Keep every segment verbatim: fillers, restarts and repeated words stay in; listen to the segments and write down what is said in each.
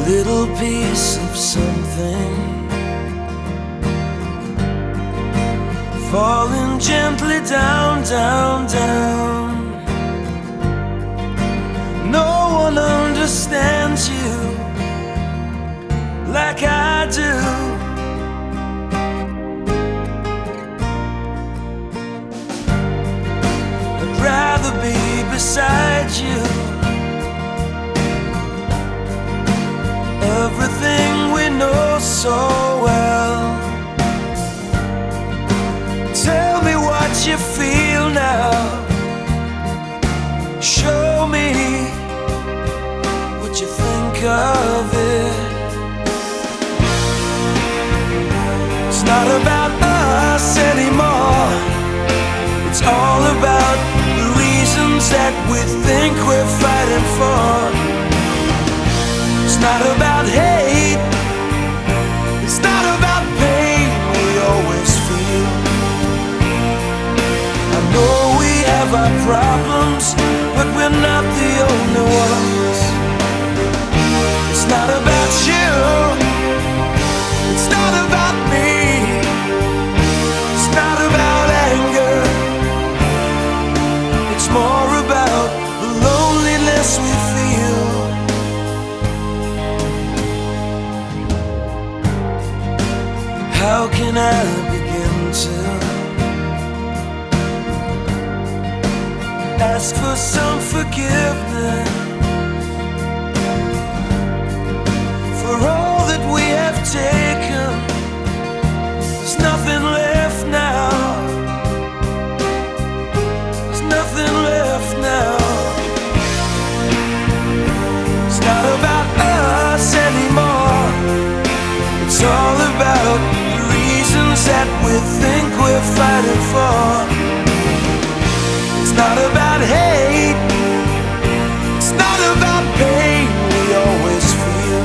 little piece of something falling gently down, down, down. No one understands you like I do. I'd rather be beside you. Everything we know so well. Tell me what you feel now. Show me what you think of it. It's not about us anymore. It's all about the reasons that we think we're fighting for. It's not about hate. It's not about pain we always feel. I know we have our problems, but we're not the only ones. It's not about you. It's not about me. It's not about anger. It's more about the loneliness we feel. How can I begin to ask for some forgiveness for all that we have taken? There's nothing left now. There's nothing left now. It's not about us anymore. It's all about the reasons that we think we're fighting for. It's not about hate. It's not about pain we always feel.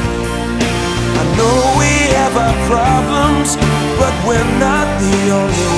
I know we have our problems, but we're not the only